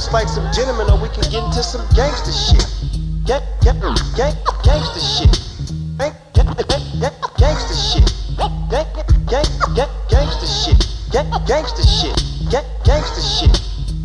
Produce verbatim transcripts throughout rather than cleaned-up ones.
just like some gentlemen, or we can get into some gangster shit. Gang, gang, gang, gangster shit. Gang, gang, gang, gangster shit. Gang, gang, gang, gangster shit. Gang, gangster shit. Gang, gangster shit.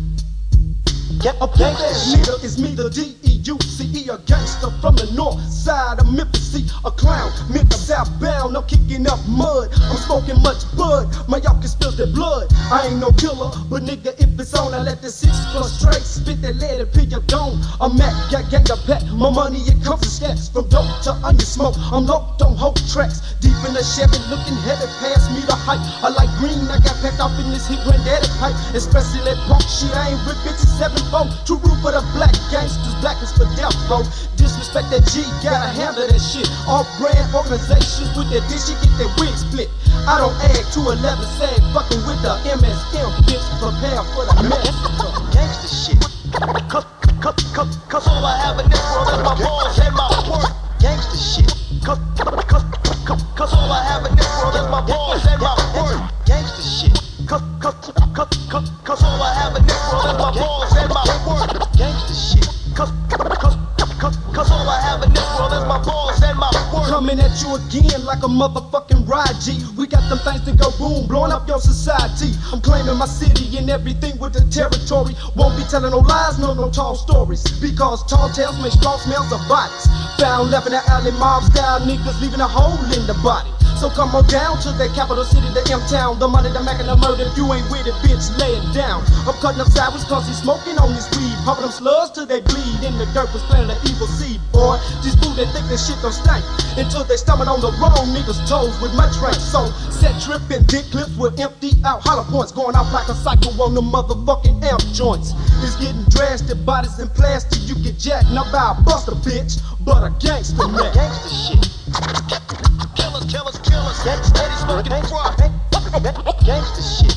Gang, gangster shit. Nigga, it's me, the D E U C E, a gangster from the north side of Memphis, a clown, Memphis southbound, I'm kicking up mud, I'm smoking much bud, my y'all can spill the blood, I ain't no killer, but nigga, if it's on, I let the six plus straight, spit that lead and pin your dome, I'm Mac, got gang a pack, my money it comes in stacks, from dope to onion smoke, I'm locked on whole tracks, deep in the Chevy, looking heavy, past me the hype, I like green, I got packed off in this heat granddaddy pipe, especially that punk shit, I ain't with bitches seven four, true root for the black gangsters, black is for death, bro. Disrespect that G, gotta handle that shit. All brand organizations with that dish, you get that wig split. I don't add to eleven, sag, fucking with the M S M, bitch, prepare for the mess. Gangsta shit. Cause, cause, cause, cause all I have in this world is my balls and my work. Gangsta shit. Cause, cause, cause, cause all I have in this world is my balls and my work. Gangsta shit. Cause, cause, cause, cause, cause all I have in this world is my balls and my work. Gangsta shit. Cause, cause, cause, cause all I have in this world is my balls and my work. Coming at you again like a motherfucking ride G. We got them things to go boom, blowing up your society. I'm claiming my city and everything with the territory. Won't be telling no lies, no no tall stories. Because tall tales make strong smells of bodies. Found left in the alley, mob style niggas leaving a hole in the body. So come on down to the capital city, the M-town. The money, the Mac, and the murder. If you ain't with it, bitch, lay it down. I'm cutting up sideways cause he's smoking on this weed. Pumping them slugs till they bleed. In the dirt was planting the evil seed, boy. These fools, they think this shit don't stink until they stomach on the wrong niggas' toes with my train. So, set tripping, dick clips with empty out hollow points. Going off like a cycle on the motherfucking amp joints. It's getting drastic, bodies in plastic. You get jacked, not by a buster, bitch, but a gangster man. Gangster shit. Killers, killers, killers. Steady smoking crack. Gangsta shit.